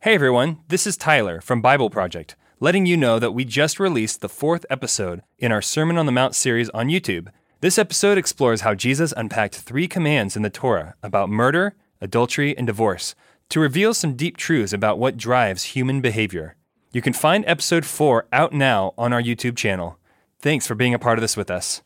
Hey everyone, this is Tyler from Bible Project, letting you know that we just released the 4th episode in our Sermon on the Mount series on YouTube. This episode explores how Jesus unpacked 3 commands in the Torah about murder, adultery, and divorce to reveal some deep truths about what drives human behavior. You can find episode 4 out now on our YouTube channel. Thanks for being a part of this with us.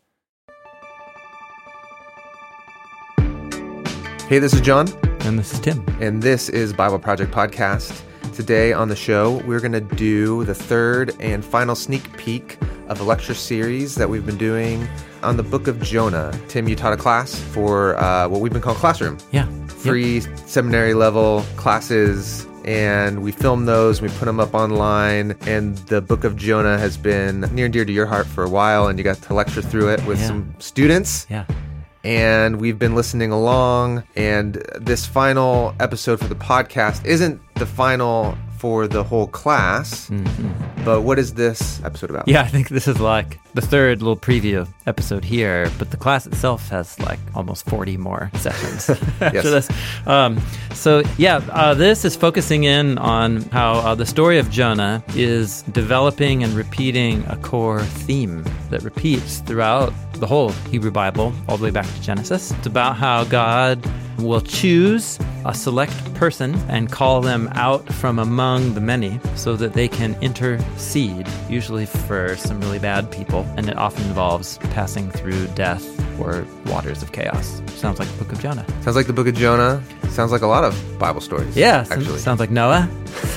Hey, this is John. And this is Tim. And this is Bible Project Podcast. Today on the show, we're going to do the 3rd and final sneak peek of a lecture series that we've been doing on the book of Jonah. Tim, you taught a class for what we've been calling Classroom. Yeah. Free seminary level classes. And we filmed those, we put them up online, and the book of Jonah has been near and dear to your heart for a while, and you got to lecture through it with some students. Yeah. And we've been listening along, and this final episode for the podcast isn't the final for the whole class, but what is this episode about? Yeah, I think this is like the 3rd little preview episode here, but the class itself has like almost 40 more sessions after this. This is focusing in on how the story of Jonah is developing and repeating a core theme that repeats throughout the whole Hebrew Bible, all the way back to Genesis. It's about how God will choose a select person and call them out from among the many so that they can intercede, usually for some really bad people, and it often involves passing through death or waters of chaos. Sounds like the book of Jonah. Sounds like the book of Jonah. Sounds like a lot of Bible stories. Yeah, actually. Sounds like Noah.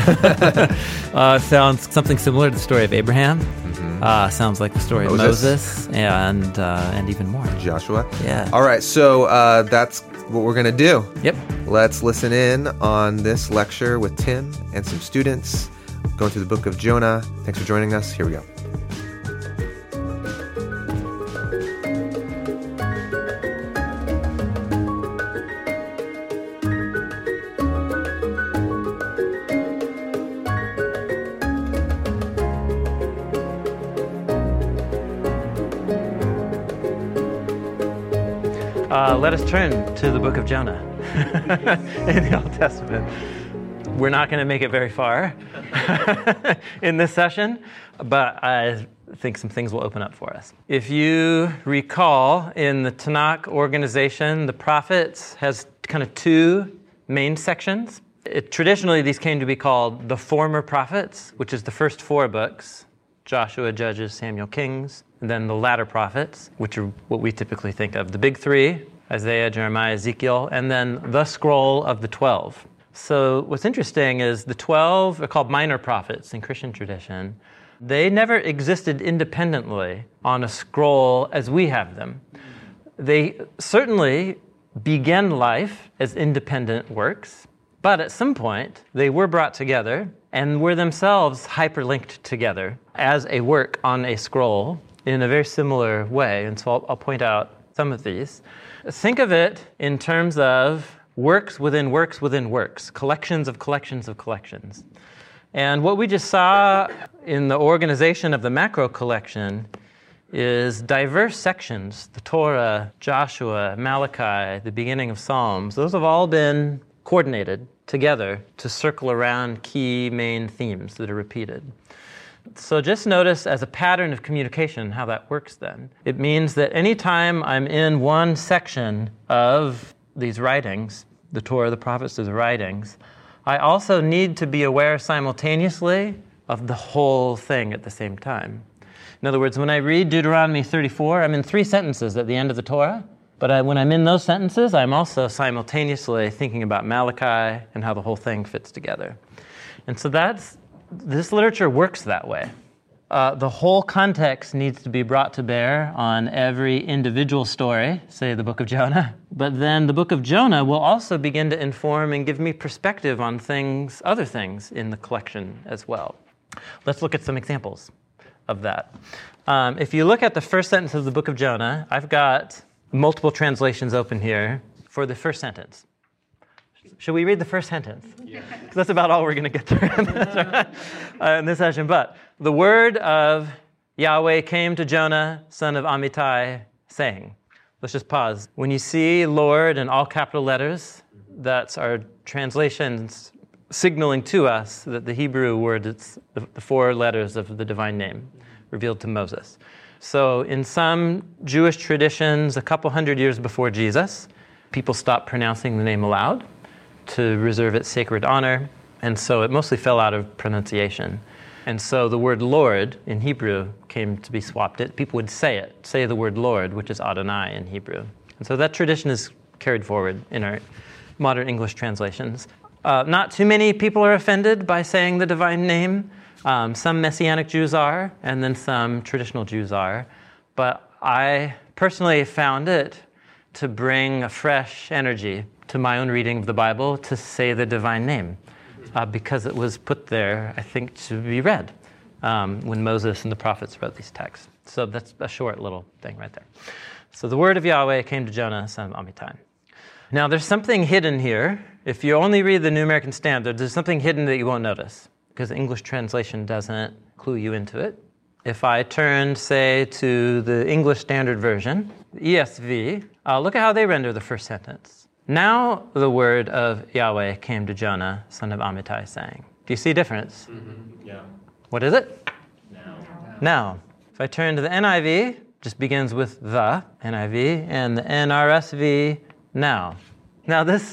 Sounds something similar to the story of Abraham. Sounds like the story of Moses and even more. Joshua. Yeah. All right, so that's what we're going to do. Yep. Let's listen in on this lecture with Tim and some students going through the book of Jonah. Thanks for joining us. Here we go. Let us turn to the book of Jonah in the Old Testament. We're not going to make it very far in this session, but I think some things will open up for us. If you recall, in the Tanakh organization, the prophets has kind of 2 main sections. Traditionally, these came to be called the former prophets, which is the first 4 books, Joshua, Judges, Samuel, Kings, and then the latter prophets, which are what we typically think of, the big 3, Isaiah, Jeremiah, Ezekiel, and then the scroll of the 12. So what's interesting is the 12 are called minor prophets in Christian tradition. They never existed independently on a scroll as we have them. They certainly began life as independent works, but at some point they were brought together and were themselves hyperlinked together as a work on a scroll in a very similar way. And so I'll point out some of these. Think of it in terms of works within works within works, collections of collections of collections. And what we just saw in the organization of the macro collection is diverse sections, the Torah, Joshua, Malachi, the beginning of Psalms. Those have all been coordinated together to circle around key main themes that are repeated. So just notice as a pattern of communication how that works then. It means that anytime I'm in one section of these writings, the Torah, the prophets, the writings, I also need to be aware simultaneously of the whole thing at the same time. In other words, when I read Deuteronomy 34, I'm in 3 sentences at the end of the Torah, but when I'm in those sentences, I'm also simultaneously thinking about Malachi and how the whole thing fits together. And so this literature works that way. The whole context needs to be brought to bear on every individual story, say the book of Jonah. But then the book of Jonah will also begin to inform and give me perspective on other things in the collection as well. Let's look at some examples of that. If you look at the first sentence of the book of Jonah, I've got multiple translations open here for the first sentence. Should we read the first sentence? Yeah. Because that's about all we're going to get through in this session. But the word of Yahweh came to Jonah, son of Amittai, saying. Let's just pause. When you see Lord in all capital letters, that's our translations signaling to us that the Hebrew word is the 4 letters of the divine name revealed to Moses. So in some Jewish traditions, a couple hundred years before Jesus, people stopped pronouncing the name aloud to reserve its sacred honor, and so it mostly fell out of pronunciation. And so the word Lord in Hebrew came to be swapped. People would say the word Lord, which is Adonai in Hebrew. And so that tradition is carried forward in our modern English translations. Not too many people are offended by saying the divine name. Some Messianic Jews are, and then some traditional Jews are. But I personally found it to bring a fresh energy to my own reading of the Bible to say the divine name, because it was put there, I think, to be read when Moses and the prophets wrote these texts. So that's a short little thing right there. So the word of Yahweh came to Jonah, son of Amittai. Now there's something hidden here. If you only read the New American Standard, there's something hidden that you won't notice, because the English translation doesn't clue you into it. If I turn, say, to the English Standard Version, the ESV, look at how they render the first sentence. Now the word of Yahweh came to Jonah, son of Amittai, saying. Do you see a difference? Mm-hmm. Yeah. What is it? Now. If I turn to the NIV, just begins with the NIV, and the NRSV, now. Now this,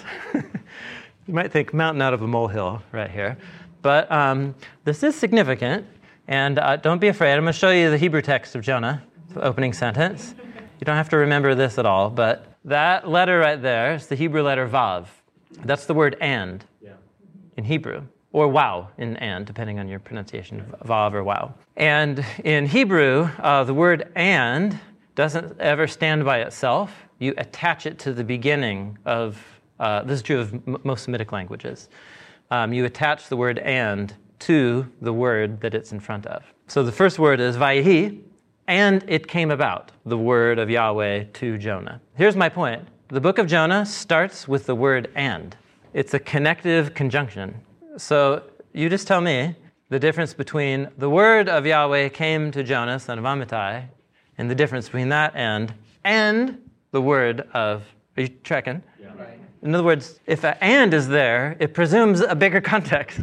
you might think mountain out of a molehill right here, but this is significant, and don't be afraid. I'm going to show you the Hebrew text of Jonah, the opening sentence. You don't have to remember this at all, but that letter right there is the Hebrew letter Vav. That's the word and in Hebrew, or wow in and, depending on your pronunciation, Vav or wow. And in Hebrew, the word and doesn't ever stand by itself. You attach it to the beginning of, this is true of most Semitic languages. You attach the word and to the word that it's in front of. So the first word is Vayihi, and it came about, the word of Yahweh to Jonah. Here's my point. The book of Jonah starts with the word and. It's a connective conjunction. So you just tell me the difference between the word of Yahweh came to Jonah, son of Amittai, and the difference between that and the word of, are you tracking? Yeah. Right. In other words, if an and is there, it presumes a bigger context.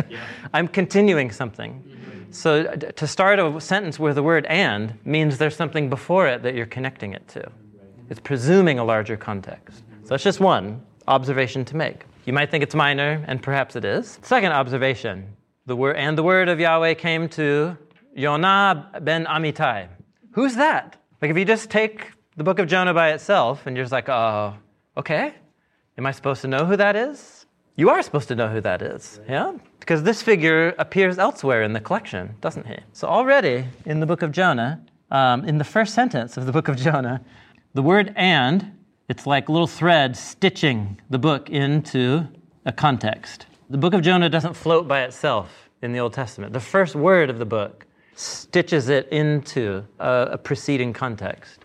I'm continuing something. Mm-hmm. So to start a sentence with the word and means there's something before it that you're connecting it to. Right. It's presuming a larger context. So that's just one observation to make. You might think it's minor, and perhaps it is. Second observation, the word of Yahweh came to Yonah ben Amittai. Who's that? Like if you just take the book of Jonah by itself, and you're just like, oh, okay. Am I supposed to know who that is? You are supposed to know who that is, yeah? Because this figure appears elsewhere in the collection, doesn't he? So already in the book of Jonah, in the first sentence of the book of Jonah, the word and, it's like little threads stitching the book into a context. The book of Jonah doesn't float by itself in the Old Testament. The first word of the book stitches it into a preceding context.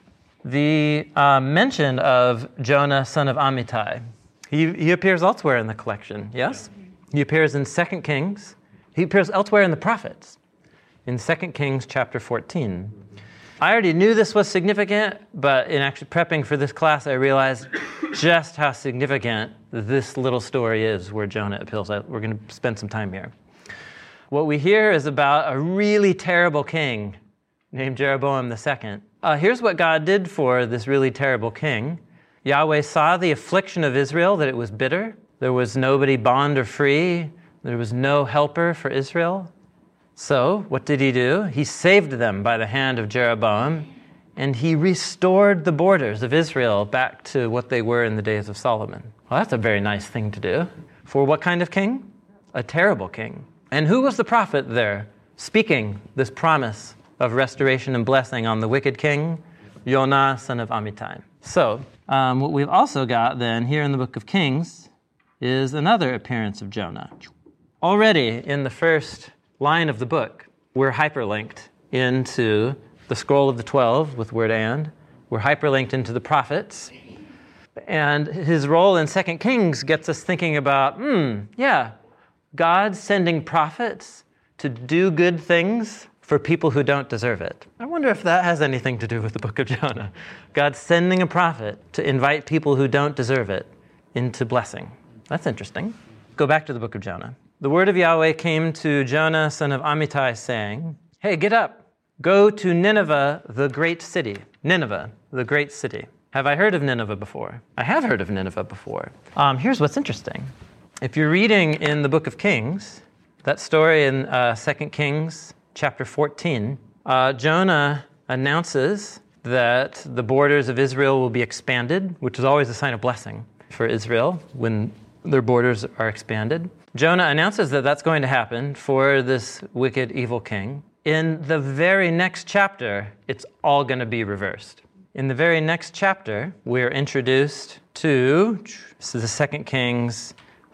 The mention of Jonah, son of Amittai, he appears elsewhere in the collection, yes? He appears in 2 Kings. He appears elsewhere in the prophets, in 2 Kings chapter 14. I already knew this was significant, but in actually prepping for this class, I realized just how significant this little story is where Jonah appeals. We're going to spend some time here. What we hear is about a really terrible king named Jeroboam II. Here's what God did for this really terrible king. Yahweh saw the affliction of Israel, that it was bitter. There was nobody bond or free. There was no helper for Israel. So what did he do? He saved them by the hand of Jeroboam, and he restored the borders of Israel back to what they were in the days of Solomon. Well, that's a very nice thing to do. For what kind of king? A terrible king. And who was the prophet there speaking this promise of restoration and blessing on the wicked king? Yonah, son of Amittai. So, what we've also got then here in the book of Kings is another appearance of Jonah. Already in the first line of the book, we're hyperlinked into the scroll of the 12 with word and. We're hyperlinked into the prophets. And his role in 2 Kings gets us thinking about, God sending prophets to do good things for people who don't deserve it. I wonder if that has anything to do with the book of Jonah. God sending a prophet to invite people who don't deserve it into blessing. That's interesting. go back to the book of Jonah. The word of Yahweh came to Jonah, son of Amittai, saying, "Hey, get up. Go to Nineveh, the great city." Nineveh, the great city. Have I heard of Nineveh before? I have heard of Nineveh before. Here's what's interesting. If you're reading in the book of Kings, that story in 2 Kings chapter 14, Jonah announces that the borders of Israel will be expanded, which is always a sign of blessing for Israel when their borders are expanded. Jonah announces that that's going to happen for this wicked, evil king. In the very next chapter, it's all going to be reversed. In the very next chapter, we're introduced to, this is the 2 Kings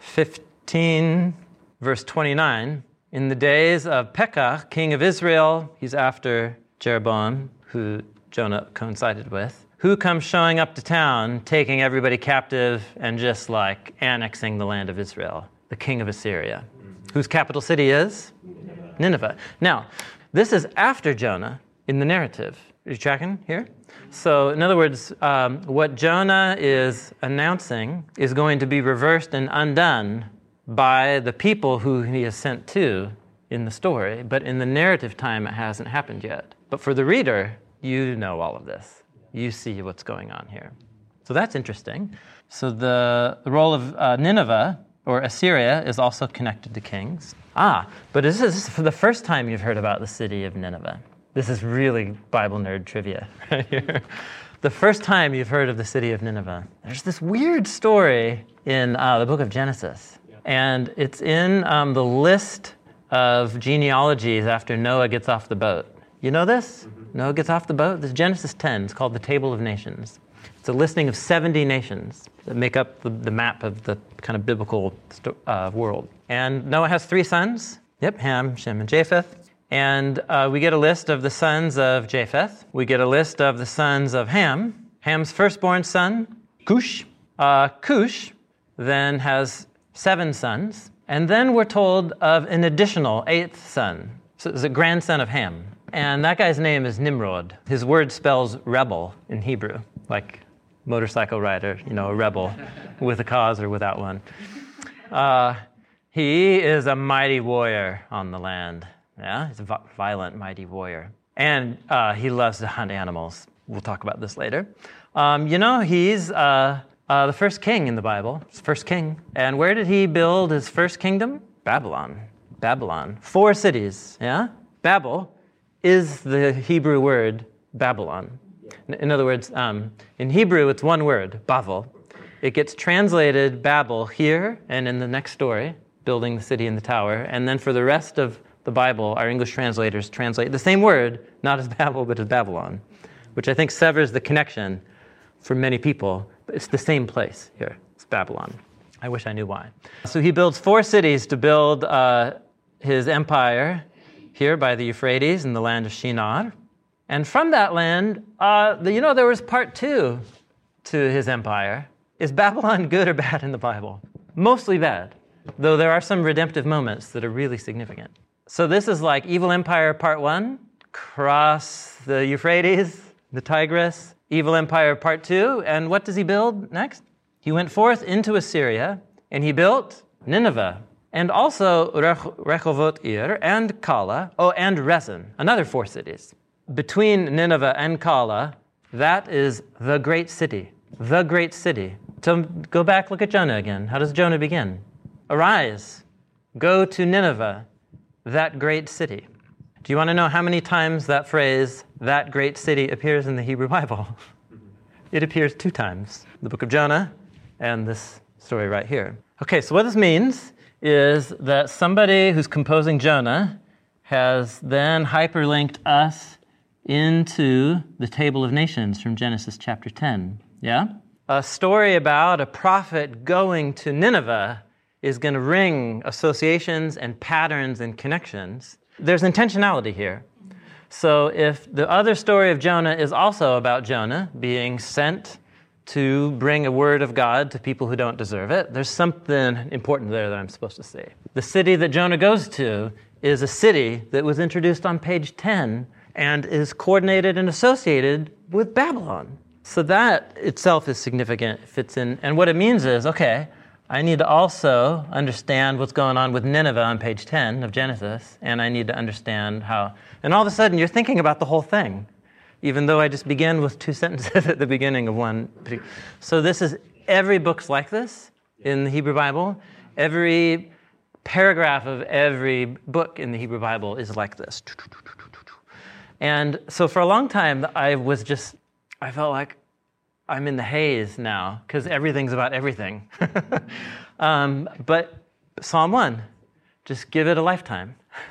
15, verse 29. In the days of Pekah, king of Israel, he's after Jeroboam, who Jonah coincided with, who comes showing up to town, taking everybody captive and just like annexing the land of Israel, the king of Assyria, whose capital city is Nineveh. Now, this is after Jonah in the narrative. Are you tracking here? So, in other words, what Jonah is announcing is going to be reversed and undone by the people who he is sent to in the story, but in the narrative time, it hasn't happened yet. But for the reader, you know all of this. You see what's going on here. So that's interesting. So the role of Nineveh, or Assyria, is also connected to kings. But this is for the first time you've heard about the city of Nineveh. This is really Bible nerd trivia right here. The first time you've heard of the city of Nineveh. There's this weird story in the book of Genesis. And it's in the list of genealogies after Noah gets off the boat. You know this? Noah gets off the boat? This is Genesis 10. It's called the Table of Nations. It's a listing of 70 nations that make up the map of the kind of biblical world. And Noah has 3 sons. Ham, Shem, and Japheth. And we get a list of the sons of Japheth. We get a list of the sons of Ham. Ham's firstborn son, Cush. Cush then has 7 sons. And then we're told of an additional 8th son. So it's a grandson of Ham. And that guy's name is Nimrod. His word spells rebel in Hebrew, like motorcycle rider, a rebel with a cause or without one. He is a mighty warrior on the land. Yeah, he's a violent, mighty warrior. And he loves to hunt animals. We'll talk about this later. He's the first king in the Bible. He's the first king. And where did he build his first kingdom? Babylon. 4 cities, yeah? Babel is the Hebrew word Babylon. In other words, in Hebrew, it's one word, Bavel. It gets translated Babel here and in the next story, building the city and the tower. And then for the rest of the Bible, our English translators translate the same word, not as Babel, but as Babylon, which I think severs the connection for many people. But it's the same place here. It's Babylon. I wish I knew why. So he builds 4 cities to build his empire here by the Euphrates in the land of Shinar. And from that land, there was part 2 to his empire. Is Babylon good or bad in the Bible? Mostly bad, though there are some redemptive moments that are really significant. So this is like Evil Empire Part 1, cross the Euphrates, the Tigris, Evil Empire Part 2, and what does he build next? He went forth into Assyria, and he built Nineveh, and also Rehovot Ir, and Kala, and Rezin, another 4 cities. Between Nineveh and Kala, that is the great city. The great city. So go back, look at Jonah again. How does Jonah begin? Arise, go to Nineveh, that great city. Do you want to know how many times that phrase, that great city, appears in the Hebrew Bible? It appears 2 times. The book of Jonah and this story right here. Okay, so what this means is that somebody who's composing Jonah has then hyperlinked us into the Table of Nations from Genesis chapter 10. Yeah? A story about a prophet going to Nineveh is going to ring associations and patterns and connections. There's intentionality here. So if the other story of Jonah is also about Jonah being sent to bring a word of God to people who don't deserve it, there's something important there that I'm supposed to say. The city that Jonah goes to is a city that was introduced on page 10 and is coordinated and associated with Babylon. So that itself is significant, fits in. And what it means is, okay, I need to also understand what's going on with Nineveh on page 10 of Genesis, and I need to understand how... And all of a sudden, you're thinking about the whole thing, even though I just began with 2 sentences at the beginning of one. So every book's like this in the Hebrew Bible. Every paragraph of every book in the Hebrew Bible is like this. And so for a long time, I felt like I'm in the haze now, because everything's about everything. But Psalm 1, just give it a lifetime.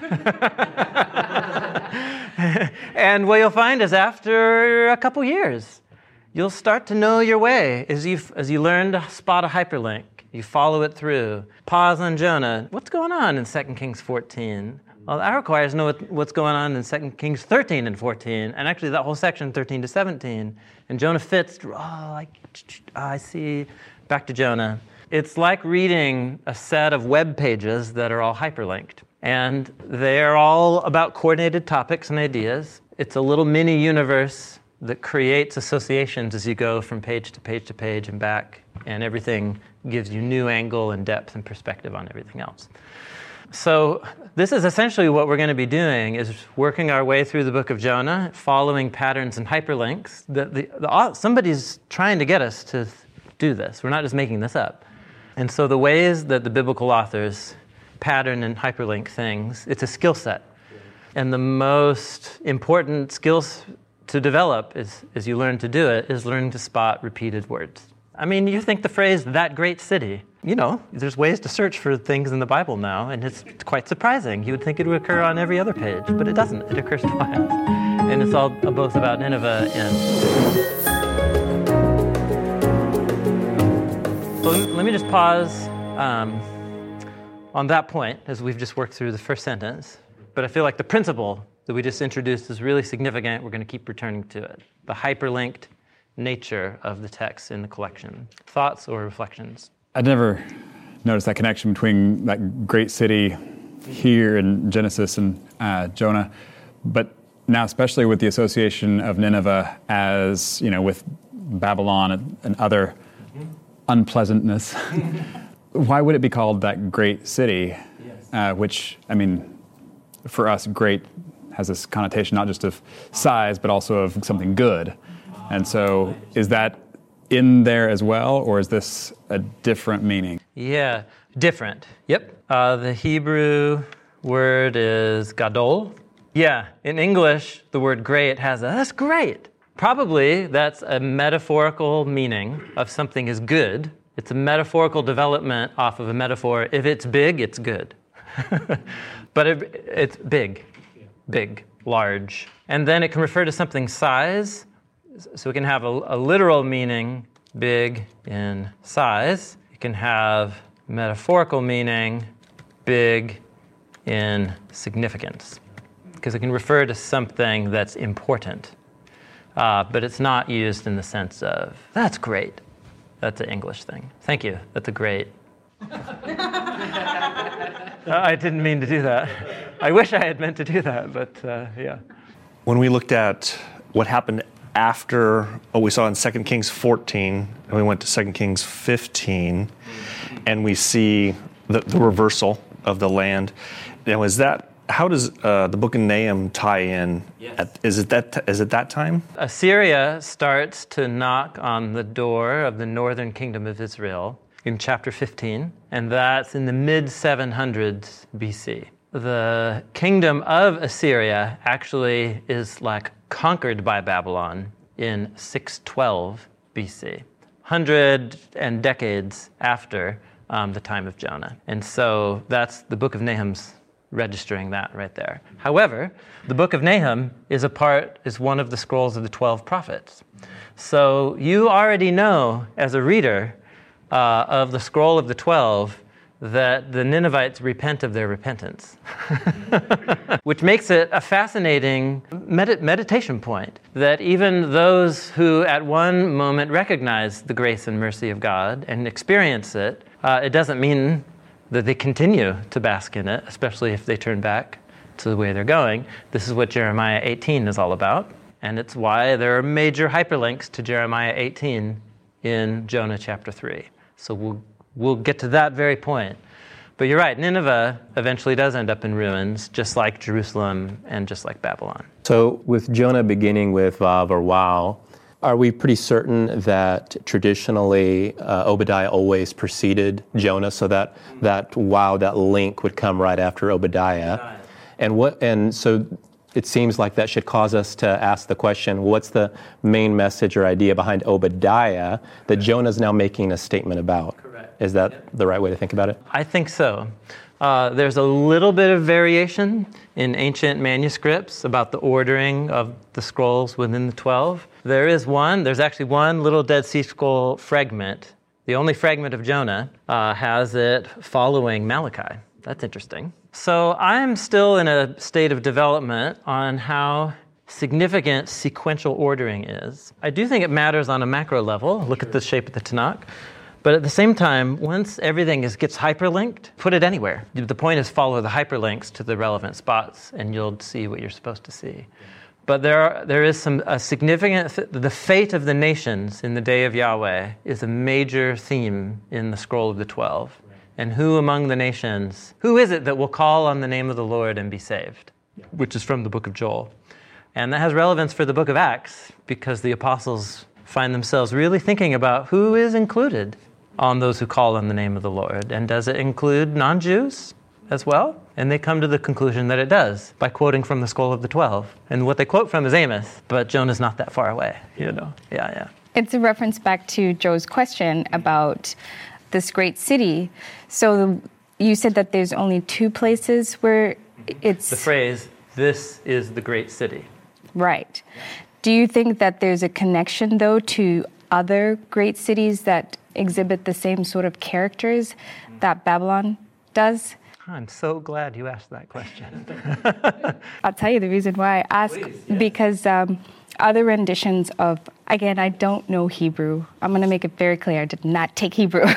And what you'll find is after a couple years, you'll start to know your way as you learn to spot a hyperlink. You follow it through. Pause on Jonah. What's going on in 2 Kings 14? Well, that requires to know what's going on in 2 Kings 13 and 14, and actually that whole section, 13 to 17. And Jonah fits, I see, back to Jonah. It's like reading a set of web pages that are all hyperlinked. And they're all about coordinated topics and ideas. It's a little mini universe that creates associations as you go from page to page to page and back, and everything gives you new angle and depth and perspective on everything else. So this is essentially what we're going to be doing, is working our way through the book of Jonah, following patterns and hyperlinks. Somebody's trying to get us to do this. We're not just making this up. And so the ways that the biblical authors pattern and hyperlink things, it's a skill set. And the most important skills to develop as you learn to do it is learning to spot repeated words. I mean, you think the phrase, that great city, there's ways to search for things in the Bible now, and it's quite surprising. You would think it would occur on every other page, but it doesn't. It occurs twice. And it's all both about Nineveh and... So let me just pause on that point as we've just worked through the first sentence. But I feel like the principle that we just introduced is really significant. We're going to keep returning to it. The hyperlinked nature of the text in the collection. Thoughts or reflections? I'd never noticed that connection between that great city here in Genesis and Jonah, but now especially with the association of Nineveh as, with Babylon and other unpleasantness. Why would it be called that great city? Yes. Which, for us, great has this connotation not just of size, but also of something good. And so is that in there as well, or is this a different meaning? Yeah, different. Yep. The Hebrew word is gadol. Yeah, in English, the word great has that's great. Probably that's a metaphorical meaning of something is good. It's a metaphorical development off of a metaphor. If it's big, it's good. But it's big, large. And then it can refer to something's size. So it can have a literal meaning, big in size. It can have metaphorical meaning, big in significance. Because it can refer to something that's important. But it's not used in the sense of, that's great. That's an English thing. Thank you. That's a great. I didn't mean to do that. I wish I had meant to do that, but yeah. When we looked at what happened after what we saw in 2 Kings 14, and we went to 2 Kings 15, and we see the reversal of the land. Now, how does the book of Nahum tie in? Yes. Is it that time? Assyria starts to knock on the door of the northern kingdom of Israel in chapter 15, and that's in the mid-700s BC. The kingdom of Assyria actually is conquered by Babylon in 612 BC, 100 and decades after the time of Jonah. And so that's the book of Nahum's registering that right there. However, the book of Nahum is one of the scrolls of the 12 prophets. So you already know as a reader of the scroll of the 12 that the Ninevites repent of their repentance, which makes it a fascinating meditation point, that even those who at one moment recognize the grace and mercy of God and experience it, it doesn't mean that they continue to bask in it, especially if they turn back to the way they're going. This is what Jeremiah 18 is all about, and it's why there are major hyperlinks to Jeremiah 18 in Jonah chapter 3. So we'll We'll get to that very point. But you're right, Nineveh eventually does end up in ruins, just like Jerusalem and just like Babylon. So with Jonah beginning with Vav or Wow, are we pretty certain that traditionally Obadiah always preceded Jonah, so that Wow, that link would come right after Obadiah? And so it seems like that should cause us to ask the question, what's the main message or idea behind Obadiah that Jonah's now making a statement about? Correct. Is that the right way to think about it? I think so. There's a little bit of variation in ancient manuscripts about the ordering of the scrolls within the 12. There's actually one little Dead Sea Scroll fragment. The only fragment of Jonah has it following Malachi. That's interesting. So I'm still in a state of development on how significant sequential ordering is. I do think it matters on a macro level. Look at the shape of the Tanakh. But at the same time, once everything gets hyperlinked, put it anywhere. The point is follow the hyperlinks to the relevant spots, and you'll see what you're supposed to see. But there is a significant, the fate of the nations in the day of Yahweh is a major theme in the Scroll of the 12. And who among the nations, who is it that will call on the name of the Lord and be saved? Which is from the book of Joel. And that has relevance for the book of Acts, because the apostles find themselves really thinking about who is included on those who call on the name of the Lord. And does it include non-Jews as well? And they come to the conclusion that it does by quoting from the Scroll of the 12. And what they quote from is Amos, but Jonah's not that far away, Yeah. It's a reference back to Joe's question about this great city. So you said that there's only two places where it's... The phrase, this is the great city. Right. Do you think that there's a connection, though, to other great cities that exhibit the same sort of characters that Babylon does? I'm so glad you asked that question. I'll tell you the reason why I ask. Please, yeah. Because other renditions of, again, I don't know Hebrew. I'm going to make it very clear, I did not take Hebrew.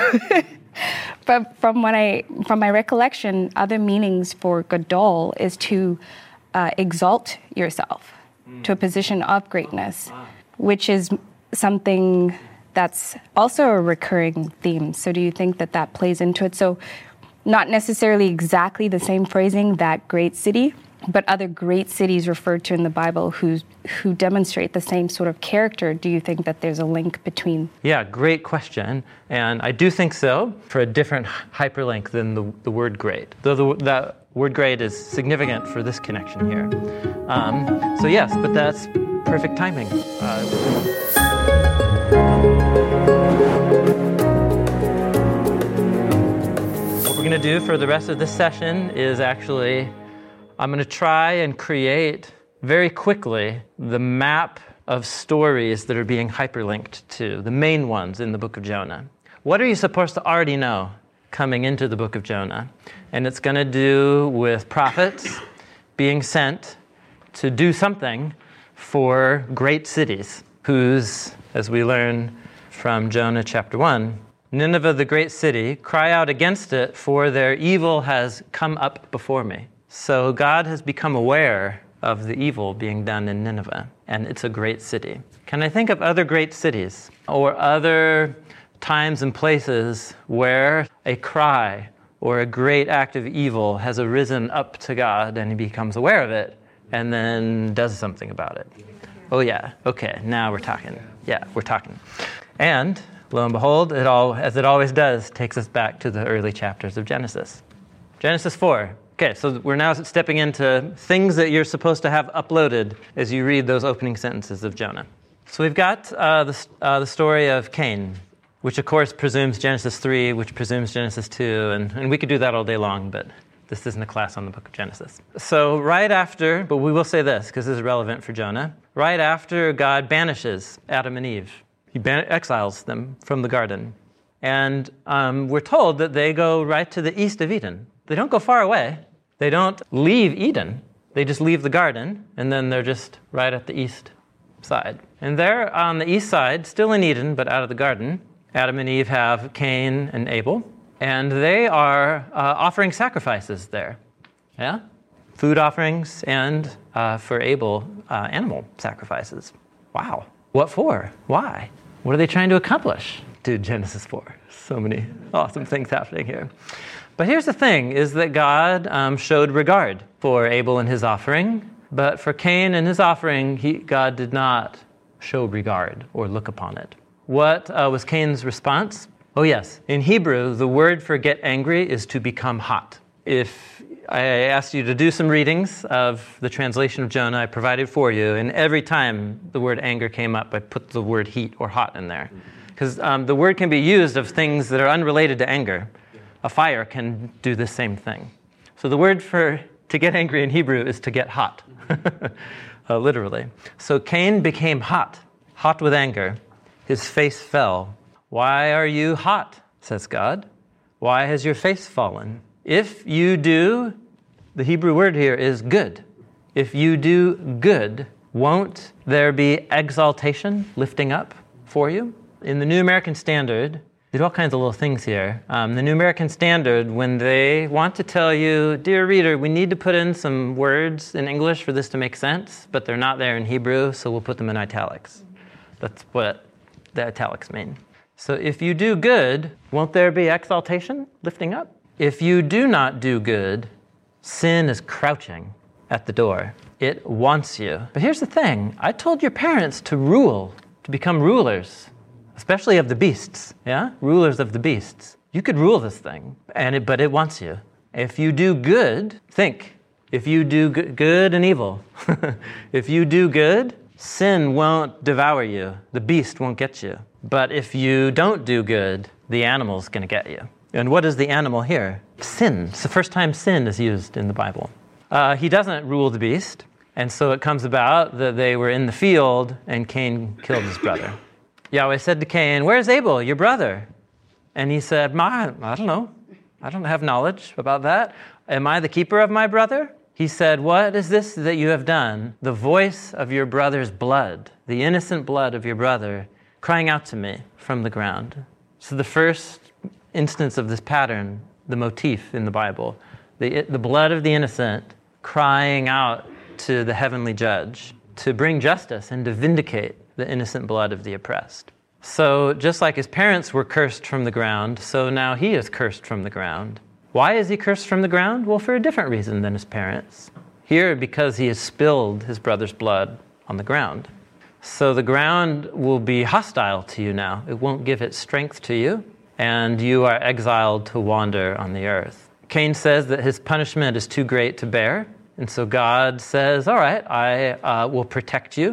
But from my recollection, other meanings for gadol is to exalt yourself to a position of greatness, which is something that's also a recurring theme. So do you think that plays into it? So not necessarily exactly the same phrasing, that great city, but other great cities referred to in the Bible who demonstrate the same sort of character. Do you think that there's a link between? Yeah, great question. And I do think so, for a different hyperlink than the word great. Though that word great is significant for this connection here. So yes, but that's perfect timing. What we're going to do for the rest of this session is actually, I'm going to try and create very quickly the map of stories that are being hyperlinked to, the main ones in the book of Jonah. What are you supposed to already know coming into the book of Jonah? And it's going to do with prophets being sent to do something for great cities, whose, as we learn from Jonah chapter 1, Nineveh, the great city, cry out against it, for their evil has come up before me. So God has become aware of the evil being done in Nineveh, and it's a great city. Can I think of other great cities or other times and places where a cry or a great act of evil has arisen up to God and he becomes aware of it and then does something about it? Oh yeah, okay, now we're talking. Yeah, we're talking. And lo and behold, it all, as it always does, takes us back to the early chapters of Genesis. Genesis 4. Okay, so we're now stepping into things that you're supposed to have uploaded as you read those opening sentences of Jonah. So we've got the story of Cain, which of course presumes Genesis 3, which presumes Genesis 2, and we could do that all day long, but this isn't a class on the book of Genesis. So right after, but we will say this, because this is relevant for Jonah, right after God banishes Adam and Eve, he exiles them from the garden. And we're told that they go right to the east of Eden. They don't go far away. They don't leave Eden. They just leave the garden, and then they're just right at the east side. And there on the east side, still in Eden, but out of the garden, Adam and Eve have Cain and Abel, and they are offering sacrifices there. Yeah? Food offerings, and for Abel, animal sacrifices. Wow. What for? Why? What are they trying to accomplish? to Genesis 4. So many awesome things happening here. But here's the thing, is that God showed regard for Abel and his offering, but for Cain and his offering, God did not show regard or look upon it. What was Cain's response? Oh yes, in Hebrew, the word for get angry is to become hot. If I asked you to do some readings of the translation of Jonah I provided for you, and every time the word anger came up, I put the word heat or hot in there. Because the word can be used of things that are unrelated to anger. A fire can do the same thing. So the word for to get angry in Hebrew is to get hot, literally. So Cain became hot with anger. His face fell. Why are you hot, says God? Why has your face fallen? If you do, the Hebrew word here is good. If you do good, won't there be exaltation, lifting up for you? In the New American Standard, they do all kinds of little things here. The New American Standard, when they want to tell you, dear reader, we need to put in some words in English for this to make sense, but they're not there in Hebrew, so we'll put them in italics. That's what the italics mean. So if you do good, won't there be exaltation, lifting up? If you do not do good, sin is crouching at the door. It wants you. But here's the thing. I told your parents to rule, to become rulers, especially of the beasts, yeah? Rulers of the beasts. You could rule this thing, but it wants you. If you do good, think. If you do good and evil, if you do good, sin won't devour you. The beast won't get you. But if you don't do good, the animal's going to get you. And what is the animal here? Sin. It's the first time sin is used in the Bible. He doesn't rule the beast, and so it comes about that they were in the field and Cain killed his brother. Yahweh said to Cain, where's Abel, your brother? And he said, I don't know. I don't have knowledge about that. Am I the keeper of my brother? He said, what is this that you have done? The voice of your brother's blood, the innocent blood of your brother, crying out to me from the ground. So the first instance of this pattern, the motif in the Bible, the blood of the innocent crying out to the heavenly judge to bring justice and to vindicate the innocent blood of the oppressed. So just like his parents were cursed from the ground, so now he is cursed from the ground. Why is he cursed from the ground? Well, for a different reason than his parents. Here, because he has spilled his brother's blood on the ground. So the ground will be hostile to you now. It won't give its strength to you, and you are exiled to wander on the earth. Cain says that his punishment is too great to bear, and so God says, all right, I will protect you.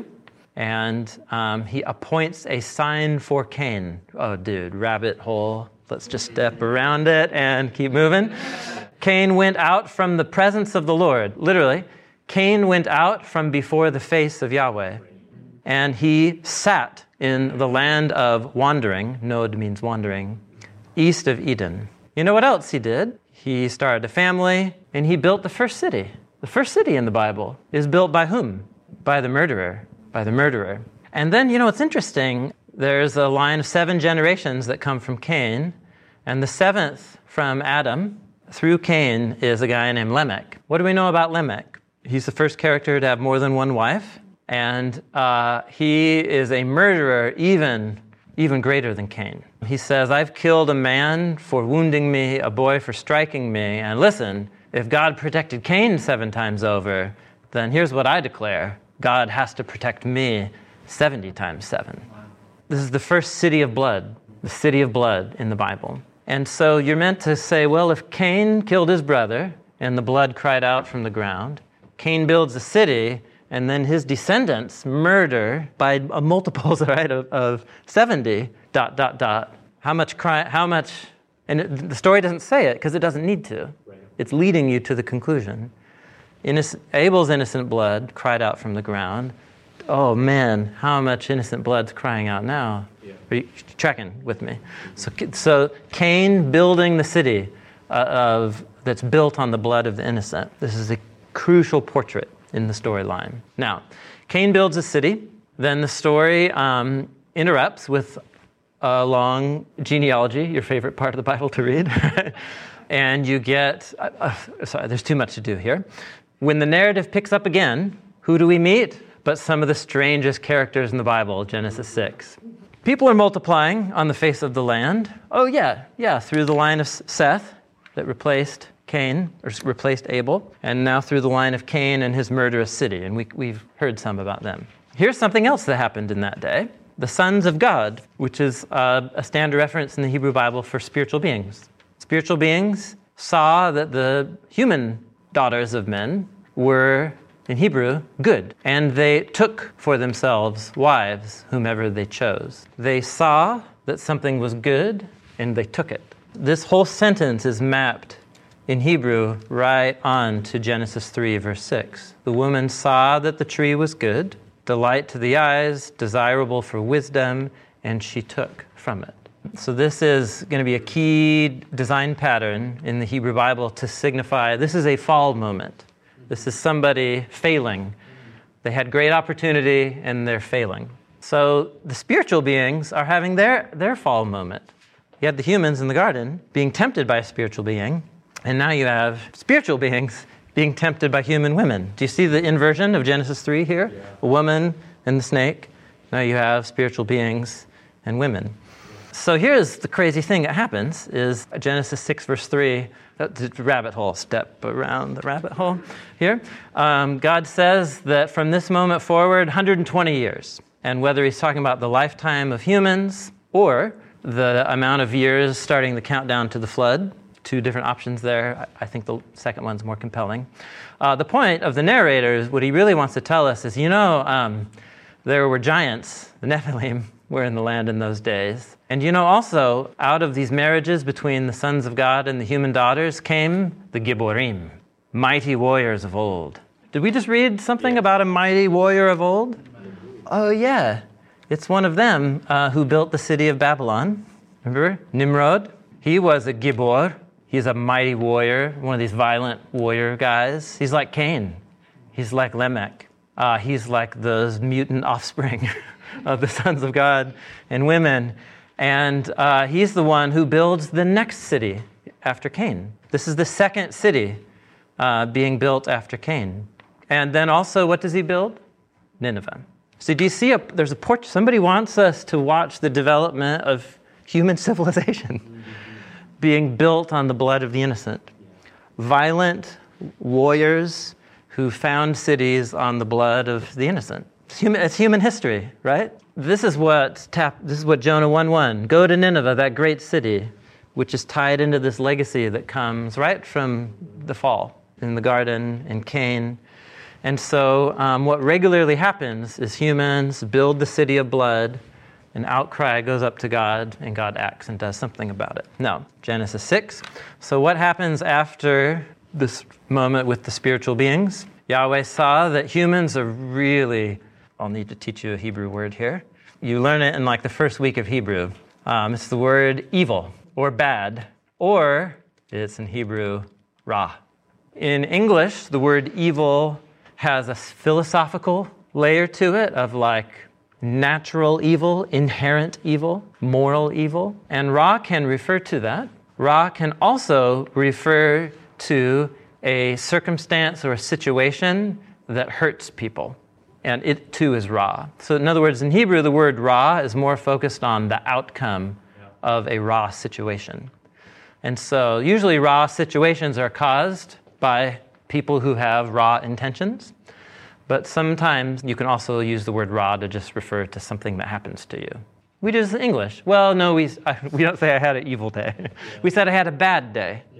And he appoints a sign for Cain. Oh, dude, rabbit hole. Let's just step around it and keep moving. Cain went out from the presence of the Lord. Literally, Cain went out from before the face of Yahweh. And he sat in the land of wandering. Nod means wandering. East of Eden. You know what else he did? He started a family and he built the first city. The first city in the Bible is built by whom? By the murderer. By the murderer. And then, you know, it's interesting. There's a line of 7 generations that come from Cain, and the 7th from Adam through Cain is a guy named Lamech. What do we know about Lamech? He's the first character to have more than one wife, and he is a murderer even greater than Cain. He says, I've killed a man for wounding me, a boy for striking me, and listen, if God protected Cain 7 times over, then here's what I declare. God has to protect me 70 times 7. This is the first city of blood, the city of blood in the Bible. And so you're meant to say, well, if Cain killed his brother and the blood cried out from the ground, Cain builds a city and then his descendants murder by multiples, right, of 70, ... How much, and the story doesn't say it because it doesn't need to. Right. It's leading you to the conclusion. Abel's innocent blood cried out from the ground. Oh man, how much innocent blood's crying out now? Yeah. Are you tracking with me? So Cain building the city that's built on the blood of the innocent. This is a crucial portrait in the storyline. Now, Cain builds a city. Then the story interrupts with a long genealogy, your favorite part of the Bible to read. And you get, sorry, there's too much to do here. When the narrative picks up again, who do we meet? But some of the strangest characters in the Bible, Genesis 6. People are multiplying on the face of the land. Oh, yeah, through the line of Seth that replaced Cain, or replaced Abel, and now through the line of Cain and his murderous city, and we've heard some about them. Here's something else that happened in that day. The sons of God, which is a standard reference in the Hebrew Bible for spiritual beings. Spiritual beings saw that the human daughters of men were, in Hebrew, good, and they took for themselves wives, whomever they chose. They saw that something was good, and they took it. This whole sentence is mapped in Hebrew right on to Genesis 3, verse 6. The woman saw that the tree was good, delight to the eyes, desirable for wisdom, and she took from it. So this is going to be a key design pattern in the Hebrew Bible to signify this is a fall moment. This is somebody failing. They had great opportunity and they're failing. So the spiritual beings are having their fall moment. You had the humans in the garden being tempted by a spiritual being, and now you have spiritual beings being tempted by human women. Do you see the inversion of Genesis 3 here? Yeah. A woman and the snake. Now you have spiritual beings and women. So here's the crazy thing that happens is Genesis 6, verse 3, the rabbit hole, step around the rabbit hole here. God says that from this moment forward, 120 years. And whether he's talking about the lifetime of humans or the amount of years starting the countdown to the flood, two different options there. I think the second one's more compelling. The point of the narrator is what he really wants to tell us is, there were giants, the Nephilim were in the land in those days. And also, out of these marriages between the sons of God and the human daughters came the Gibborim, mighty warriors of old. Did we just read something about a mighty warrior of old? Oh, yeah. It's one of them who built the city of Babylon. Remember? Nimrod. He was a Gibbor. He's a mighty warrior, one of these violent warrior guys. He's like Cain. He's like Lamech. He's like those mutant offspring of the sons of God and women. And he's the one who builds the next city after Cain. This is the second city being built after Cain. And then also, what does he build? Nineveh. So do you see, there's a portrait. Somebody wants us to watch the development of human civilization being built on the blood of the innocent. Violent warriors who found cities on the blood of the innocent. It's human history, right? This is what Jonah 1:1. Go to Nineveh, that great city, which is tied into this legacy that comes right from the fall in the garden and Cain. And so what regularly happens is humans build the city of blood, an outcry goes up to God, and God acts and does something about it. Now, Genesis 6. So what happens after this moment with the spiritual beings? Yahweh saw that humans are really, I'll need to teach you a Hebrew word here. You learn it in like the first week of Hebrew. It's the word evil or bad, or it's in Hebrew, ra. In English, the word evil has a philosophical layer to it of like natural evil, inherent evil, moral evil. And Ra can refer to that. Ra can also refer to a circumstance or a situation that hurts people. And it too is Ra. So in other words, in Hebrew, the word Ra is more focused on the outcome of a Ra situation. And so usually Ra situations are caused by people who have Ra intentions. But sometimes you can also use the word Ra to just refer to something that happens to you. We do this in English. Well, no, we don't say I had an evil day. Yeah. We said I had a bad day. Yeah.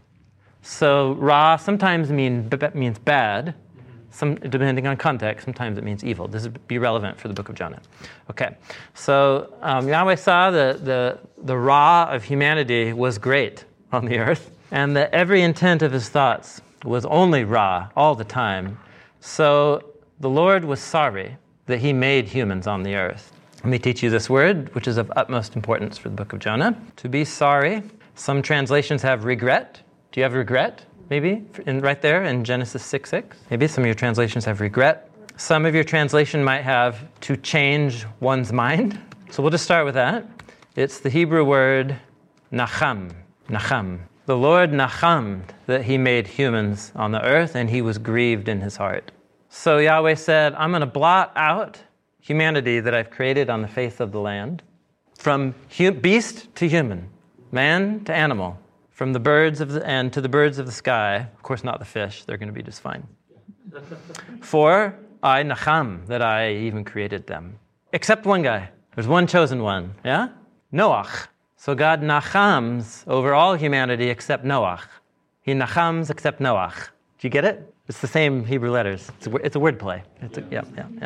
So Ra sometimes means bad, depending on context. Sometimes it means evil. This would be relevant for the book of Jonah. Okay, so Yahweh saw the Ra of humanity was great on the earth, and that every intent of his thoughts was only Ra all the time. So the Lord was sorry that he made humans on the earth. Let me teach you this word, which is of utmost importance for the book of Jonah. To be sorry. Some translations have regret. Do you have regret, maybe, right there in Genesis 6:6? Maybe some of your translations have regret. Some of your translation might have to change one's mind. So we'll just start with that. It's the Hebrew word nacham. Nacham. The Lord nachamed that he made humans on the earth, and he was grieved in his heart. So Yahweh said, I'm going to blot out humanity that I've created on the face of the land. from beast to human, man to animal, from the birds and to the birds of the sky. Of course, not the fish. They're going to be just fine. For I nacham, that I even created them. Except one guy. There's one chosen one, yeah? Noach. So God nachams over all humanity except Noach. He nachams except Noach. Do you get it? It's the same Hebrew letters. It's a word play. Yeah.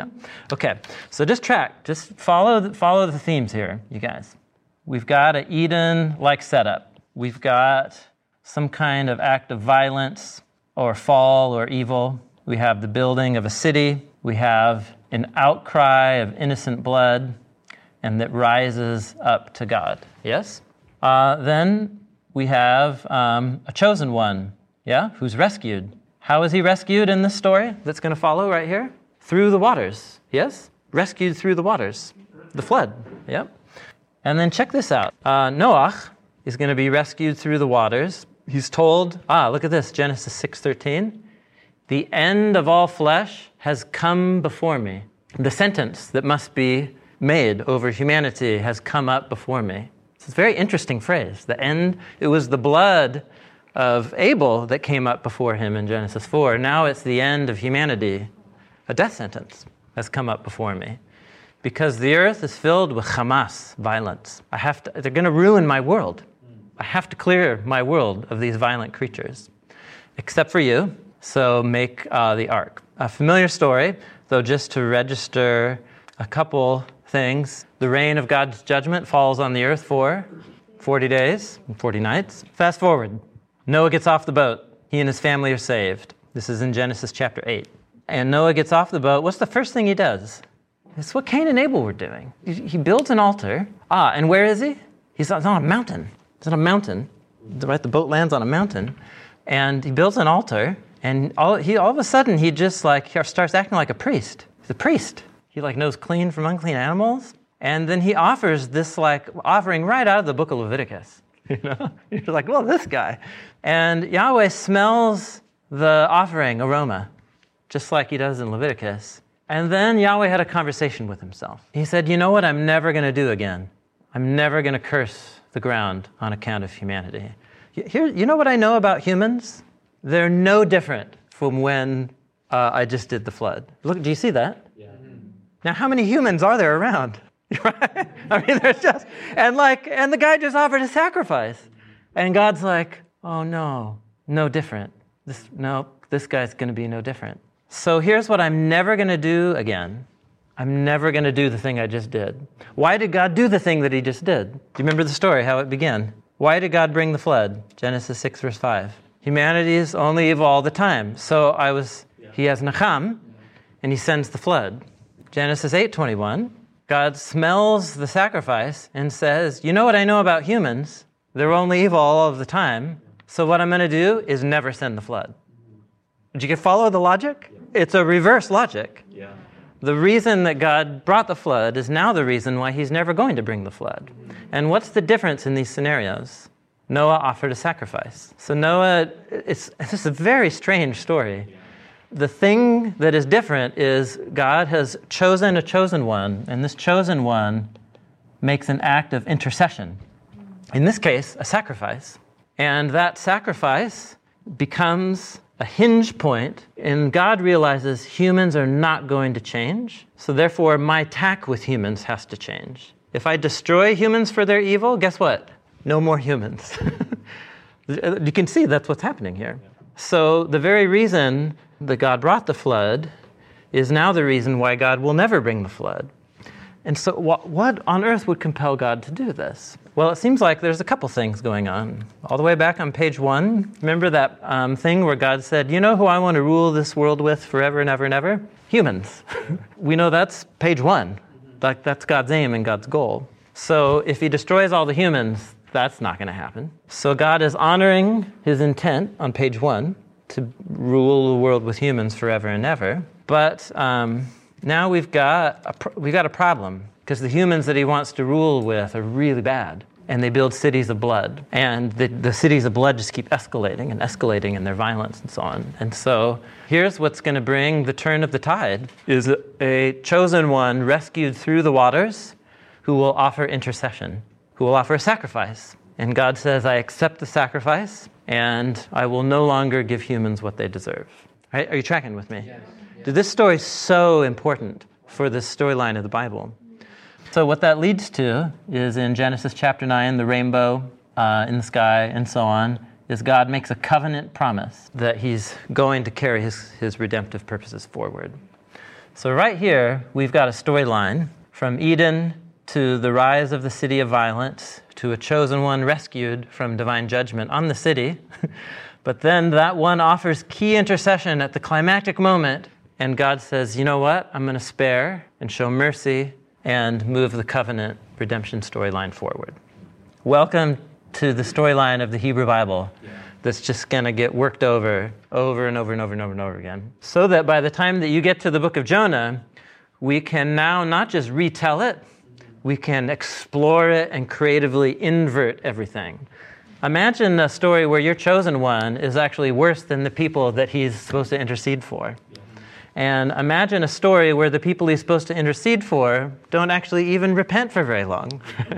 Okay, so just follow the themes here, you guys. We've got an Eden-like setup. We've got some kind of act of violence or fall or evil. We have the building of a city. We have an outcry of innocent blood, and that rises up to God. Yes? Then we have a chosen one, yeah, who's rescued. How is he rescued in this story that's going to follow right here? Through the waters, yes? Rescued through the waters. The flood, yep. And then check this out. Noach is going to be rescued through the waters. He's told, look at this, Genesis 6:13. The end of all flesh has come before me. The sentence that must be made over humanity has come up before me. It's a very interesting phrase. The end, it was the blood of Abel that came up before him in Genesis 4. Now it's the end of humanity. A death sentence has come up before me. Because the earth is filled with Hamas, violence. They're going to ruin my world. I have to clear my world of these violent creatures. Except for you, so make the ark. A familiar story, though just to register a couple things. The rain of God's judgment falls on the earth for 40 days and 40 nights. Fast forward. Noah gets off the boat. He and his family are saved. This is in Genesis chapter 8. And Noah gets off the boat. What's the first thing he does? It's what Cain and Abel were doing. He builds an altar. And where is he? He's on a mountain. He's on a mountain. Right, the boat lands on a mountain. And he builds an altar. And all of a sudden, he just starts acting like a priest. He's a priest. He knows clean from unclean animals. And then he offers this offering right out of the book of Leviticus. You're like, well, this guy. And Yahweh smells the offering aroma, just like he does in Leviticus. And then Yahweh had a conversation with himself. He said, you know what I'm never going to do again? I'm never going to curse the ground on account of humanity. You know what I know about humans? They're no different from when I just did the flood. Look, do you see that? Yeah. Now, how many humans are there around? Right? I mean, there's just, and the guy just offered a sacrifice. And God's like, oh no different. This guy's going to be no different. So here's what I'm never going to do again. I'm never going to do the thing I just did. Why did God do the thing that he just did? Do you remember the story, how it began? Why did God bring the flood? Genesis 6, verse 5. Humanity is only evil all the time. So he has Nacham, and he sends the flood. Genesis 8:21. God smells the sacrifice and says, you know what I know about humans? They're only evil all of the time. So what I'm going to do is never send the flood. Did you follow the logic? It's a reverse logic. Yeah. The reason that God brought the flood is now the reason why he's never going to bring the flood. And what's the difference in these scenarios? Noah offered a sacrifice. So this is a very strange story. Yeah. The thing that is different is God has chosen a chosen one, and this chosen one makes an act of intercession. In this case, a sacrifice. And that sacrifice becomes a hinge point, and God realizes humans are not going to change, so therefore my tack with humans has to change. If I destroy humans for their evil, guess what? No more humans. You can see that's what's happening here. So the very reason that God brought the flood is now the reason why God will never bring the flood. And so what on earth would compel God to do this? Well, it seems like there's a couple things going on. All the way back on page 1, remember that thing where God said, you know who I want to rule this world with forever and ever and ever? Humans. We know that's page 1. That's God's aim and God's goal. So if he destroys all the humans, that's not going to happen. So God is honoring his intent on page 1 to rule the world with humans forever and ever. But now we've got a problem, because the humans that he wants to rule with are really bad, and they build cities of blood, and the cities of blood just keep escalating in their violence and so on. And so here's what's going to bring the turn of the tide: is a chosen one rescued through the waters who will offer intercession, who will offer a sacrifice. And God says, I accept the sacrifice, and I will no longer give humans what they deserve. Right? Are you tracking with me? Yes. This story is so important for the storyline of the Bible. So what that leads to is in Genesis chapter 9, the rainbow in the sky and so on, is God makes a covenant promise that he's going to carry his redemptive purposes forward. So right here, we've got a storyline from Eden to the rise of the city of violence, to a chosen one rescued from divine judgment on the city. But then that one offers key intercession at the climactic moment, and God says, you know what? I'm going to spare and show mercy and move the covenant redemption storyline forward. Welcome to the storyline of the Hebrew Bible that's just going to get worked over and over and over and over and over again. So that by the time that you get to the book of Jonah, we can now not just retell it, we can explore it and creatively invert everything. Imagine a story where your chosen one is actually worse than the people that he's supposed to intercede for. And imagine a story where the people he's supposed to intercede for don't actually even repent for very long.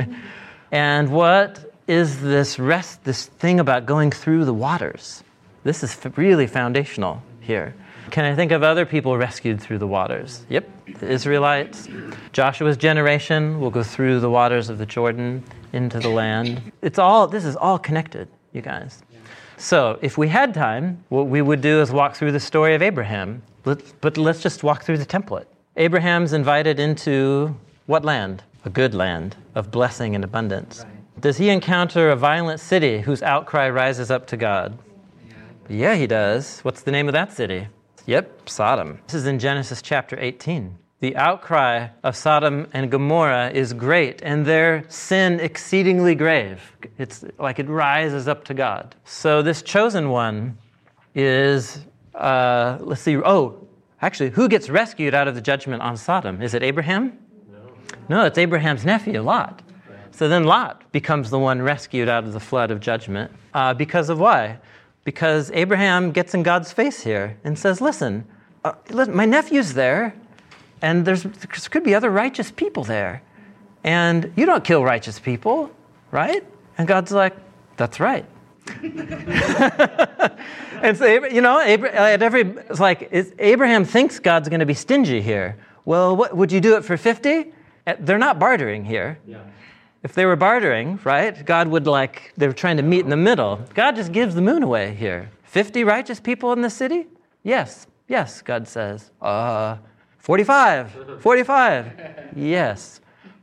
And what is this thing about going through the waters? This is really foundational here. Can I think of other people rescued through the waters? Yep, the Israelites. Joshua's generation will go through the waters of the Jordan into the land. This is all connected, you guys. So if we had time, what we would do is walk through the story of Abraham. But let's just walk through the template. Abraham's invited into what land? A good land of blessing and abundance. Does he encounter a violent city whose outcry rises up to God? Yeah, he does. What's the name of that city? Yep, Sodom. This is in Genesis chapter 18. The outcry of Sodom and Gomorrah is great, and their sin exceedingly grave. It's like it rises up to God. So this chosen one is, let's see, actually, who gets rescued out of the judgment on Sodom? Is it Abraham? No, it's Abraham's nephew, Lot. So then Lot becomes the one rescued out of the flood of judgment. Because of why? Because Abraham gets in God's face here and says, listen, my nephew's there, and there could be other righteous people there. And you don't kill righteous people, right? And God's like, that's right. And so, Abraham thinks God's going to be stingy here. Well, what, would you do it for 50? They're not bartering here. Yeah. If they were bartering, right, God would they were trying to meet in the middle. God just gives the moon away here. 50 righteous people in the city? Yes, God says. 45. Yes.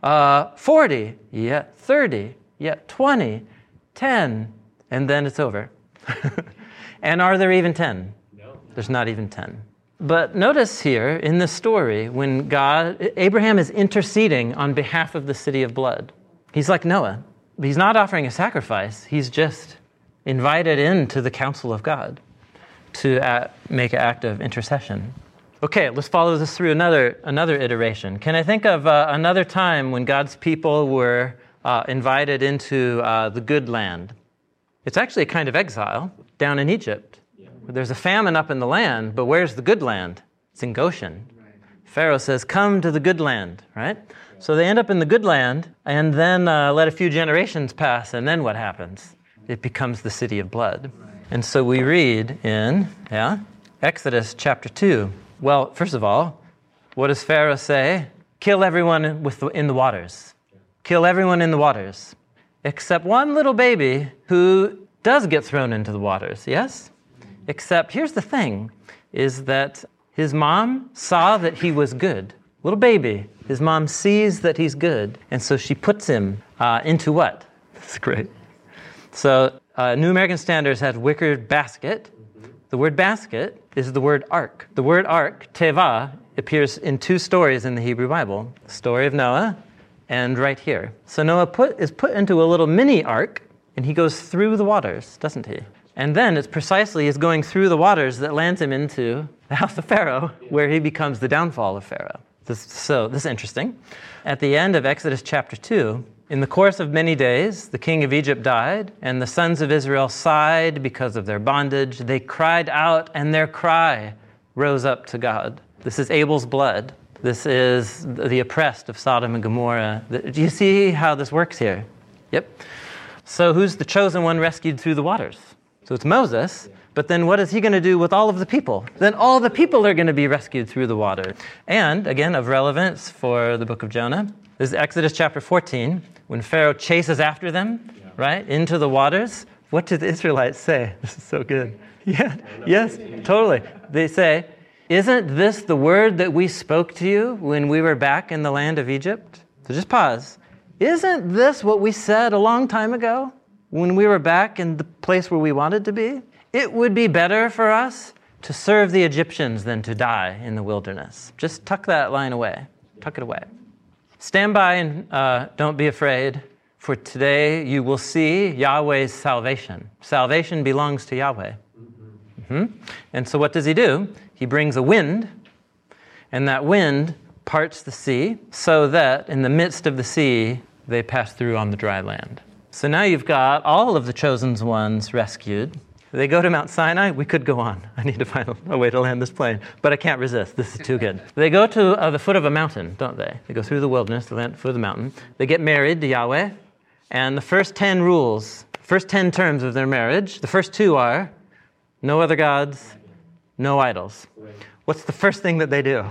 40. Yeah. 30. Yeah. 20. 10. And then it's over. And are there even 10? No. There's not even 10. But notice here in the story when Abraham is interceding on behalf of the city of blood. He's like Noah. He's not offering a sacrifice. He's just invited into the counsel of God to make an act of intercession. Okay, let's follow this through another iteration. Can I think of another time when God's people were invited into the good land? It's actually a kind of exile down in Egypt. There's a famine up in the land, but where's the good land? It's in Goshen. Pharaoh says, come to the good land, right? So they end up in the good land, and then let a few generations pass, and then what happens? It becomes the city of blood. And so we read in Exodus chapter 2. Well, first of all, what does Pharaoh say? Kill everyone in the waters. Kill everyone in the waters. Except one little baby who does get thrown into the waters, yes? Except here's the thing, is that his mom saw that he was good. Little baby, his mom sees that he's good, and so she puts him into what? That's great. So New American Standards had wicker basket. The word basket is the word ark. The word ark, teva, appears in two stories in the Hebrew Bible. The story of Noah and right here. So Noah is put into a little mini ark, and he goes through the waters, doesn't he? And then it's precisely his going through the waters that lands him into the house of Pharaoh, where he becomes the downfall of Pharaoh. This is interesting. At the end of Exodus chapter 2, in the course of many days, the king of Egypt died, and the sons of Israel sighed because of their bondage. They cried out, and their cry rose up to God. This is Abel's blood. This is the oppressed of Sodom and Gomorrah. Do you see how this works here? Yep. So who's the chosen one rescued through the waters? So it's Moses, but then what is he going to do with all of the people? Then all the people are going to be rescued through the water. And, again, of relevance for the book of Jonah, this is Exodus chapter 14, when Pharaoh chases after them, right, into the waters. What did the Israelites say? This is so good. Yeah, yes, totally. They say, "Isn't this the word that we spoke to you when we were back in the land of Egypt?" So just pause. Isn't this what we said a long time ago when we were back in the place where we wanted to be? It would be better for us to serve the Egyptians than to die in the wilderness. Just tuck that line away. Tuck it away. Stand by and don't be afraid, for today you will see Yahweh's salvation. Salvation belongs to Yahweh. And so what does he do? He brings a wind, and that wind parts the sea so that in the midst of the sea, they pass through on the dry land. So now you've got all of the chosen ones rescued. They go to Mount Sinai. We could go on. I need to find a way to land this plane, but I can't resist. This is too good. They go to the foot of a mountain, don't they? They go through the wilderness, they land at the foot of the mountain. They get married to Yahweh, and the first 10 rules, first 10 terms of their marriage, the first 2 are no other gods, no idols. What's the first thing that they do?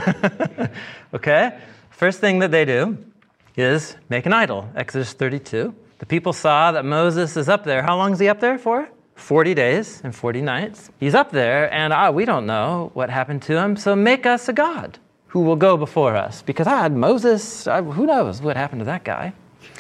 Okay? First thing that they do is make an idol. Exodus 32. The people saw that Moses is up there. How long is he up there for? 40 days and 40 nights. He's up there, and we don't know what happened to him, so make us a god who will go before us. Because Moses, who knows what happened to that guy?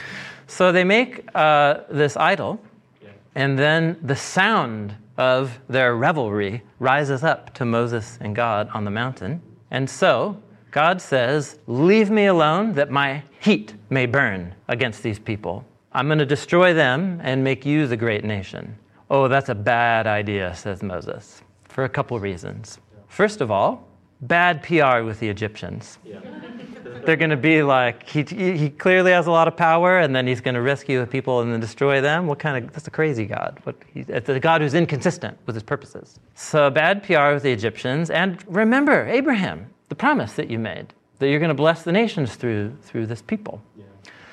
So they make this idol, and then the sound of their revelry rises up to Moses and God on the mountain. And so God says, "Leave me alone that my heat may burn against these people. I'm going to destroy them and make you the great nation." Oh, that's a bad idea, says Moses, for a couple reasons. First of all, bad PR with the Egyptians. They're going to be like, he clearly has a lot of power, and then he's going to rescue the people and then destroy them. That's a crazy God. It's a God who's inconsistent with his purposes. So bad PR with the Egyptians. And remember, Abraham, the promise that you made, that you're going to bless the nations through this people. Yeah.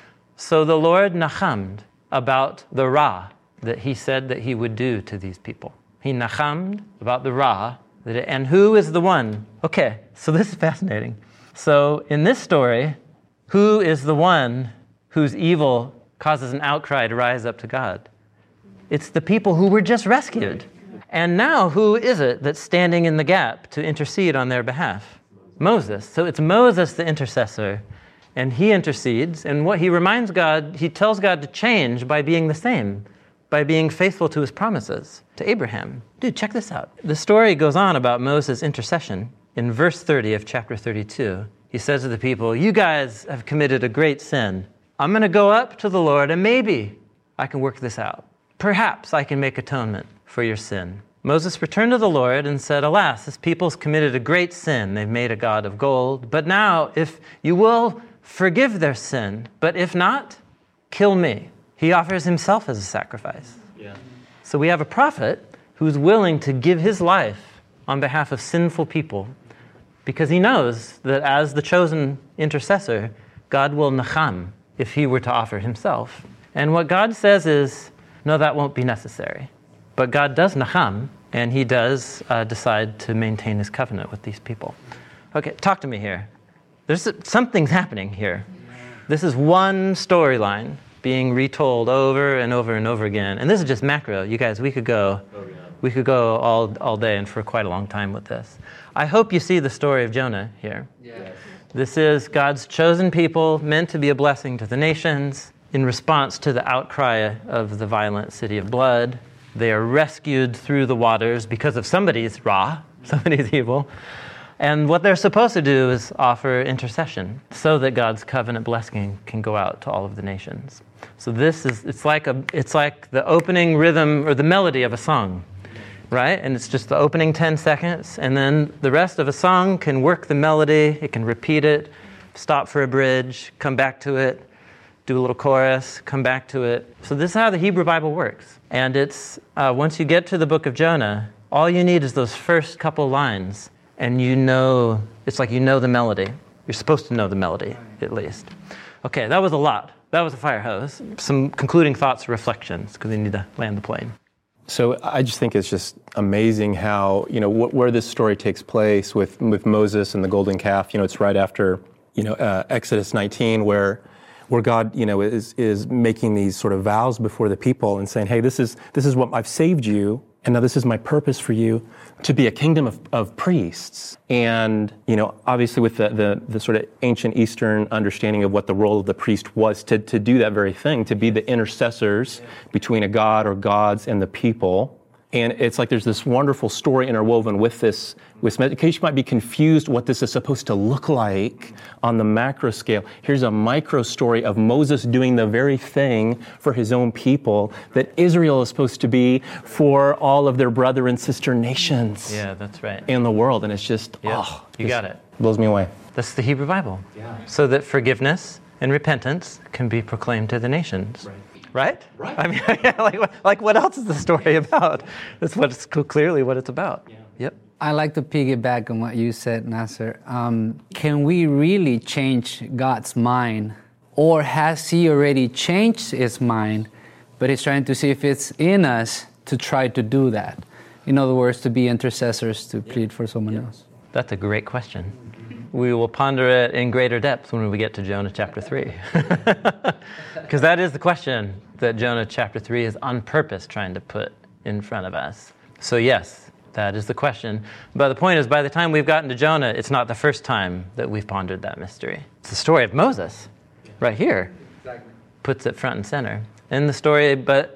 So the Lord nachamed about the Ra that he said that he would do to these people. He nachamed about the Ra. And who is the one? Okay, so this is fascinating. So in this story, who is the one whose evil causes an outcry to rise up to God? It's the people who were just rescued. And now who is it that's standing in the gap to intercede on their behalf? Moses. So it's Moses the intercessor, and he intercedes. And what he reminds God, he tells God to change by being the same, by being faithful to his promises to Abraham. Dude, check this out. The story goes on about Moses' intercession. In verse 30 of chapter 32, he says to the people, "You guys have committed a great sin. I'm going to go up to the Lord, and maybe I can work this out. Perhaps I can make atonement for your sin." Moses returned to the Lord and said, "Alas, this people's committed a great sin. They've made a god of gold. But now, if you will forgive their sin, but if not, kill me." He offers himself as a sacrifice. Yeah. So we have a prophet who's willing to give his life on behalf of sinful people, because he knows that as the chosen intercessor, God will nacham if he were to offer himself. And what God says is, no, that won't be necessary. But God does nacham, and he does decide to maintain his covenant with these people. Okay, talk to me here. Something's happening here. This is one storyline being retold over and over and over again. And this is just macro. You guys, we could go all day and for quite a long time with this. I hope you see the story of Jonah here. Yes. This is God's chosen people, meant to be a blessing to the nations. In response to the outcry of the violent city of blood, they are rescued through the waters because of somebody's somebody's evil. And what they're supposed to do is offer intercession so that God's covenant blessing can go out to all of the nations. So it's like the opening rhythm or the melody of a song. Right? And it's just the opening 10 seconds, and then the rest of a song can work the melody, it can repeat it, stop for a bridge, come back to it, do a little chorus, come back to it. So this is how the Hebrew Bible works. And it's, once you get to the book of Jonah, all you need is those first couple lines, and it's like you know the melody. You're supposed to know the melody, at least. Okay, that was a lot. That was a fire hose. Some concluding thoughts, reflections, because we need to land the plane. So I just think it's just amazing how, where this story takes place with Moses and the golden calf. It's right after, Exodus 19, where God, is making these sort of vows before the people and saying, hey, this is what I've saved you, and now this is my purpose for you, to be a kingdom of priests. And, obviously with the sort of ancient Eastern understanding of what the role of the priest was, to do that very thing, to be the intercessors between a god or gods and the people. And it's like there's this wonderful story interwoven with this. In case you might be confused what this is supposed to look like on the macro scale, here's a micro story of Moses doing the very thing for his own people that Israel is supposed to be for all of their brother and sister nations. Yeah, that's right. In the world. And it's just, you got it. Blows me away. That's the Hebrew Bible. Yeah. So that forgiveness and repentance can be proclaimed to the nations. Right? I mean, like what else is the story about? That's clearly what it's about. Yeah. Yep. I like to piggyback on what you said, Nasser. Can we really change God's mind? Or has He already changed His mind, but He's trying to see if it's in us to try to do that? In other words, to be intercessors, to plead for someone else. That's a great question. We will ponder it in greater depth when we get to Jonah chapter 3. Because that is the question that Jonah chapter 3 is on purpose trying to put in front of us. So yes, that is the question. But the point is, by the time we've gotten to Jonah, it's not the first time that we've pondered that mystery. It's the story of Moses, right here, puts it front and center. And the story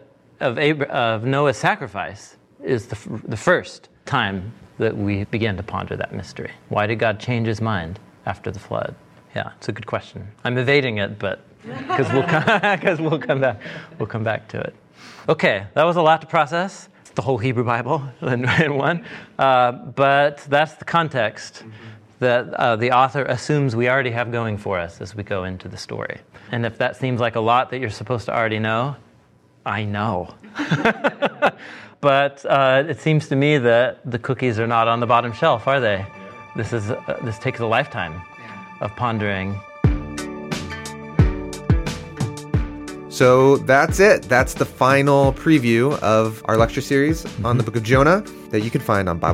of Noah's sacrifice is the first time that we begin to ponder that mystery. Why did God change His mind after the flood? Yeah, it's a good question. I'm evading it, but because we'll come back to it. Okay, that was a lot to process. It's the whole Hebrew Bible in one, but that's the context that the author assumes we already have going for us as we go into the story. And if that seems like a lot that you're supposed to already know, I know. But it seems to me that the cookies are not on the bottom shelf, are they? This takes a lifetime of pondering. So that's it. That's the final preview of our lecture series on the book of Jonah that you can find on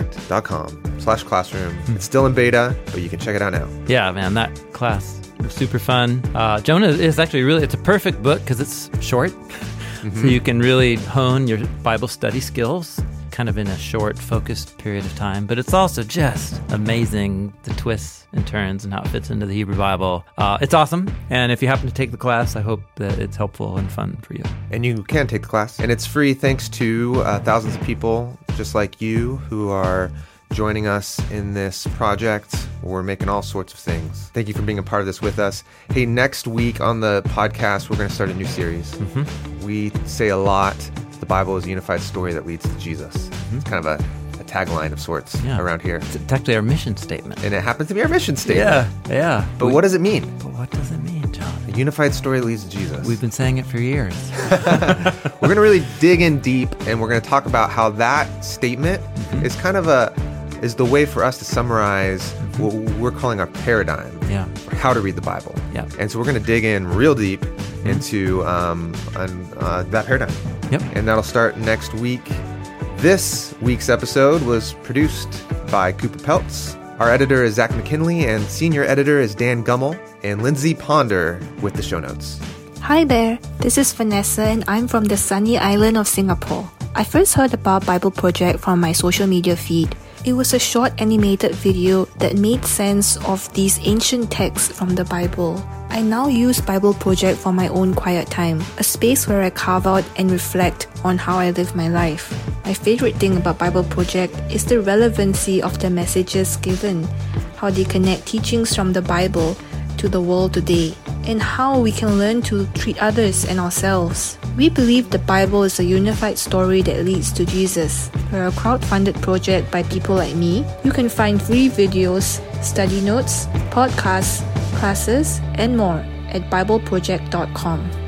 BibleProject.com/classroom. It's still in beta, but you can check it out now. Yeah, man, that class was super fun. Jonah is actually it's a perfect book because it's short. So you can really hone your Bible study skills kind of in a short, focused period of time. But it's also just amazing, the twists and turns and how it fits into the Hebrew Bible. It's awesome. And if you happen to take the class, I hope that it's helpful and fun for you. And you can take the class. And it's free thanks to thousands of people just like you who are joining us in this project. We're making all sorts of things. Thank you for being a part of this with us. Hey, next week on the podcast, we're going to start a new series. We say a lot, the Bible is a unified story that leads to Jesus. It's kind of a tagline of sorts around here. It's actually our mission statement. And it happens to be our mission statement. Yeah. But what does it mean? But what does it mean, John? A unified story leads to Jesus. We've been saying it for years. We're going to really dig in deep, and we're going to talk about how that statement is kind of is the way for us to summarize what we're calling our paradigm for how to read the Bible. And so we're going to dig in real deep into that paradigm. And that'll start next week. This week's episode was produced by Cooper Peltz. Our editor is Zach McKinley, and senior editor is Dan Gummel, and Lindsay Ponder with the show notes. Hi there, this is Vanessa, and I'm from the sunny island of Singapore. I first heard about Bible Project from my social media feed. It was a short animated video that made sense of these ancient texts from the Bible. I now use Bible Project for my own quiet time, a space where I carve out and reflect on how I live my life. My favorite thing about Bible Project is the relevancy of the messages given, how they connect teachings from the Bible to the world today, and how we can learn to treat others and ourselves. We believe the Bible is a unified story that leads to Jesus. We're a crowd-funded project by people like me. You can find free videos, study notes, podcasts, classes, and more at BibleProject.com.